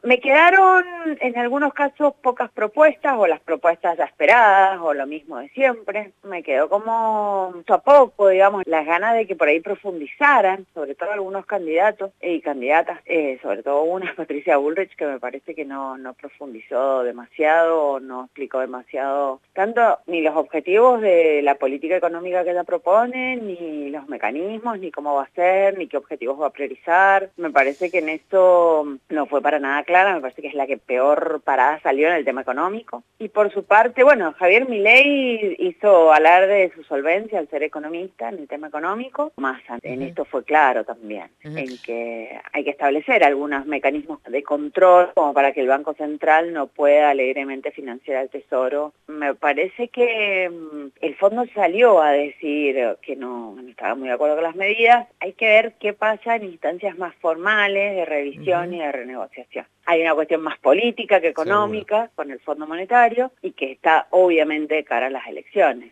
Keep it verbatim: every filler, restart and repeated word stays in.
Me quedaron en algunos casos pocas propuestas o las propuestas ya esperadas o lo mismo de siempre. Me quedó como mucho a poco, digamos, las ganas de que por ahí profundizaran, sobre todo algunos candidatos y candidatas, eh, sobre todo una, Patricia Bullrich, que me parece que no, no profundizó demasiado o no explicó demasiado tanto ni los objetivos de la política económica que ella propone, ni los mecanismos, ni cómo va a ser, ni qué objetivos va a priorizar. Me parece que en esto no fue para nada clara, me parece que es la que peor parada salió en el tema económico. Y por su parte, bueno, Javier Milei hizo alarde de su solvencia al ser economista en el tema económico. Massa en Uh-huh. esto fue claro también, Uh-huh. en que hay que establecer algunos mecanismos de control como para que el Banco Central no pueda alegremente financiar al Tesoro. Me parece que um, el fondo salió a decir que no, no estaba muy de acuerdo con las medidas. Hay que ver qué pasa en instancias más formales de revisión Uh-huh. y de renegociación. Hay una cuestión más política que económica, seguro, con el Fondo Monetario y que está obviamente de cara a las elecciones.